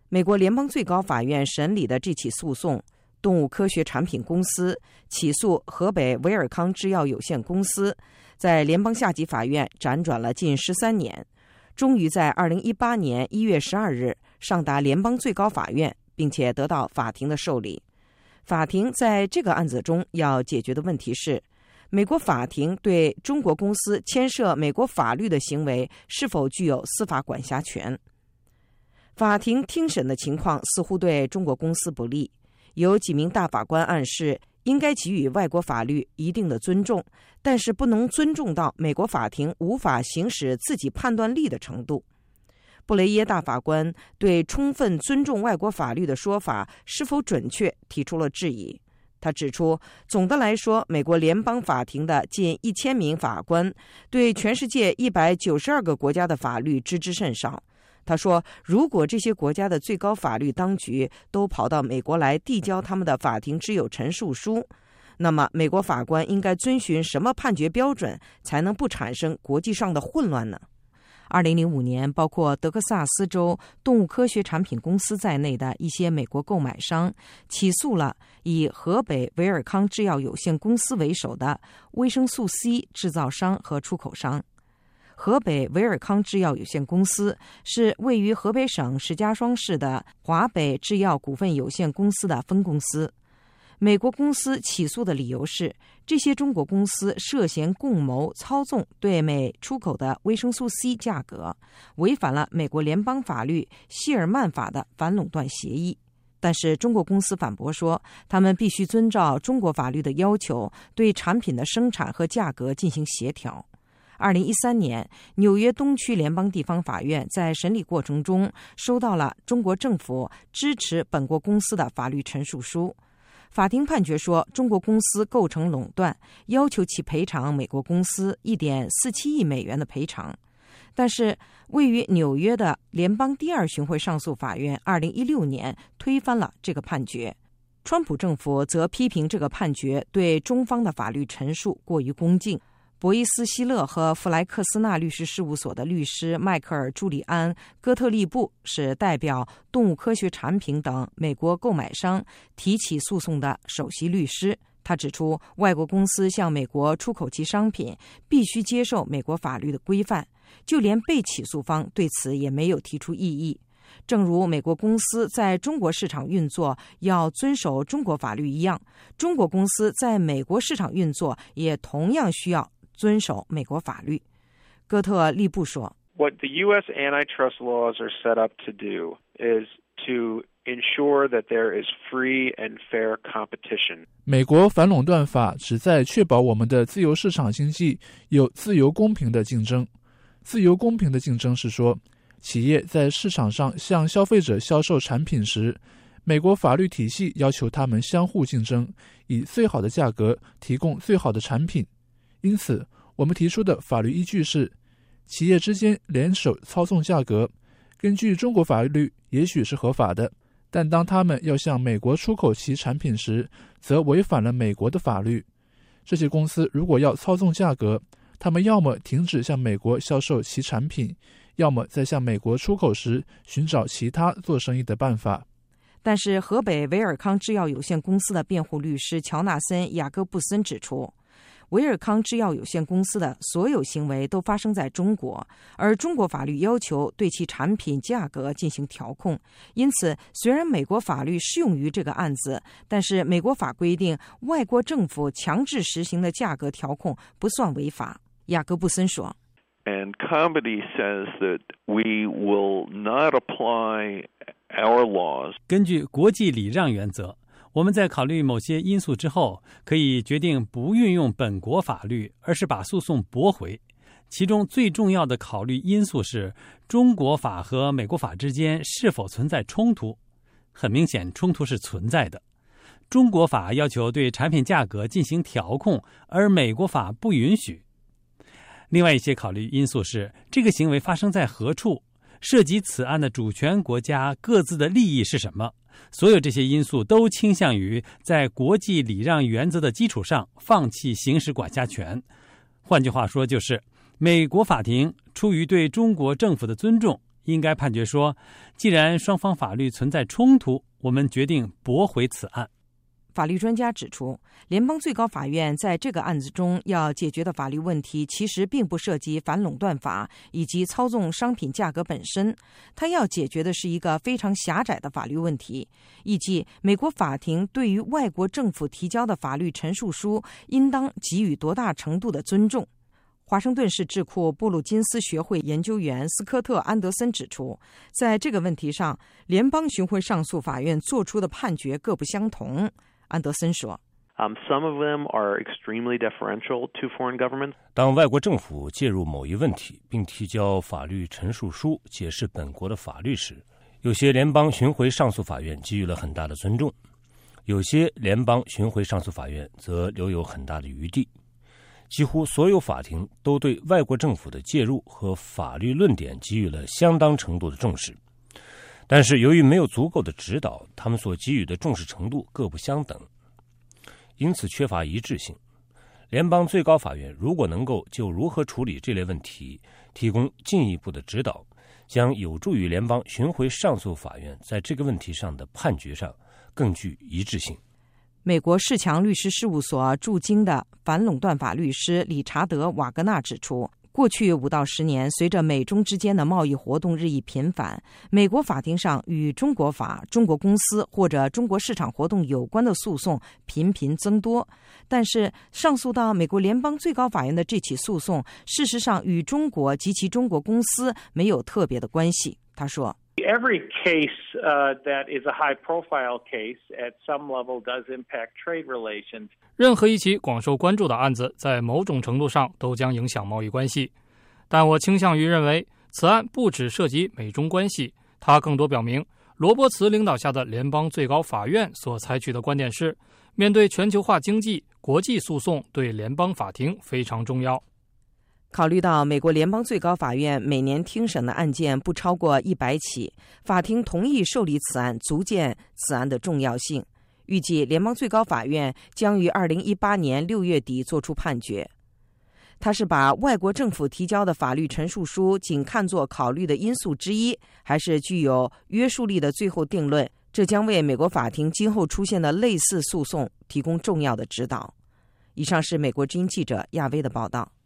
美国联邦最高法院审理的这起诉讼，动物科学产品公司起诉河北维尔康制药有限公司，在联邦下级法院辗转了近13年，终于在2018年1月12日上达联邦最高法院，并且得到法庭的受理。法庭在这个案子中要解决的问题是，美国法庭对中国公司牵涉美国法律的行为是否具有司法管辖权。法庭听审的情况似乎对中国公司不利，有几名大法官暗示应该给予外国法律一定的尊重，但是不能尊重到美国法庭无法行使自己判断力的程度。布雷耶大法官对充分尊重外国法律的说法是否准确提出了质疑。他指出，总的来说，美国联邦法庭的近1000名法官对全世界192个国家的法律知之甚少。他说，如果这些国家的最高法律当局都跑到美国来递交他们的法庭之友陈述书，那么美国法官应该遵循什么判决标准才能不产生国际上的混乱呢？2005年，包括德克萨斯州动物科学产品公司在内的一些美国购买商起诉了以河北维尔康制药有限公司为首的维生素 C 制造商和出口商。河北维尔康制药有限公司是位于河北省石家庄市的华北制药股份有限公司的分公司。美国公司起诉的理由是，这些中国公司涉嫌共谋操纵对美出口的维生素 C 价格，违反了美国联邦法律希尔曼法的反垄断协议。但是中国公司反驳说，他们必须遵照中国法律的要求，对产品的生产和价格进行协调。2013年，纽约东区联邦地方法院在审理过程中收到了中国政府支持本国公司的法律陈述书。法庭判决说，中国公司构成垄断，要求其赔偿美国公司1.47亿美元的赔偿。但是，位于纽约的联邦第2巡回上诉法院2016年推翻了这个判决。川普政府则批评这个判决对中方的法律陈述过于恭敬。博伊斯希勒和弗莱克斯纳律师事务所的律师迈克尔·朱里安·戈特利布是代表动物科学产品等美国购买商提起诉讼的首席律师。他指出，外国公司向美国出口其商品必须接受美国法律的规范，就连被起诉方对此也没有提出异议。正如美国公司在中国市场运作要遵守中国法律一样，中国公司在美国市场运作也同样需要遵守美国法律。戈特利布说 What the U.S. antitrust laws are set up to do is to ensure that there is free and fair competition. 美国反垄断法旨在确保我们的自由市场经济有自由公平的竞争。自由公平的竞争是说，企业在市场上向消费者销售产品时，美国法律体系要求他们相互竞争，以最好的价格提供最好的产品。因此，我们提出的法律依据是，企业之间联手操纵价格，根据中国法律也许是合法的，但当他们要向美国出口其产品时，则违反了美国的法律。这些公司如果要操纵价格，他们要么停止向美国销售其产品，要么在向美国出口时寻找其他做生意的办法。 但是河北维尔康制药有限公司的辩护律师乔纳森·雅各布森指出，维尔康制药有限公司的所有行为都发生在中国，而中国法律要求对其产品价格进行调控。因此，虽然美国法律适用于这个案子，但是美国法规定外国政府强制实行的价格调控不算违法。雅各布森说 And Comedy says that we will not apply our laws. 根据国际礼让原则，我们在考虑某些因素之后，可以决定不运用本国法律，而是把诉讼驳回。其中最重要的考虑因素是中国法和美国法之间是否存在冲突。很明显，冲突是存在的。中国法要求对产品价格进行调控，而美国法不允许。另外一些考虑因素是，这个行为发生在何处，涉及此案的主权国家各自的利益是什么。所有这些因素都倾向于在国际礼让原则的基础上放弃行使管辖权。换句话说，就是美国法庭出于对中国政府的尊重， 应该判决说，既然双方法律存在冲突，我们决定驳回此案。 法律专家指出，联邦最高法院在这个案子中要解决的法律问题其实并不涉及反垄断法以及操纵商品价格本身，它要解决的是一个非常狭窄的法律问题，亦即美国法庭对于外国政府提交的法律陈述书应当给予多大程度的尊重。华盛顿市智库布鲁金斯学会研究员斯科特·安德森指出，在这个问题上，联邦巡回上诉法院做出的判决各不相同。安德森说 ，Some of them are extremely deferential to foreign governments. 当外国政府介入某一问题，并提交法律陈述书解释本国的法律时，有些联邦巡回上诉法院给予了很大的尊重，有些联邦巡回上诉法院则留有很大的余地。几乎所有法庭都对外国政府的介入和法律论点给予了相当程度的重视，但是由于没有足够的指导，他们所给予的重视程度各不相等，因此缺乏一致性。联邦最高法院如果能够就如何处理这类问题提供进一步的指导，将有助于联邦巡回上诉法院在这个问题上的判决上更具一致性。 美国世强律师事务所驻京的反垄断法律师理查德·瓦格纳指出，过去5到10年，随着美中之间的贸易活动日益频繁，美国法庭上与中国法、中国公司或者中国市场活动有关的诉讼频频增多。但是，上诉到美国联邦最高法院的这起诉讼，事实上与中国及其中国公司没有特别的关系。他说 ，Every case that is a high-profile case at some level does impact trade relations. 任何一起广受关注的案子，在某种程度上都将影响贸易关系。但我倾向于认为，此案不只涉及美中关系，它更多表明，罗伯茨领导下的联邦最高法院所采取的观点是，面对全球化经济，国际诉讼对联邦法庭非常重要。 考虑到美国联邦最高法院每年听审的案件不超过100起，法庭同意受理此案，足见此案的重要性。预计联邦最高法院将于2018年6月底作出判决。他是把外国政府提交的法律陈述书仅看作考虑的因素之一，还是具有约束力的最后定论？这将为美国法庭今后出现的类似诉讼提供重要的指导。以上是美国之音记者亚薇的报道。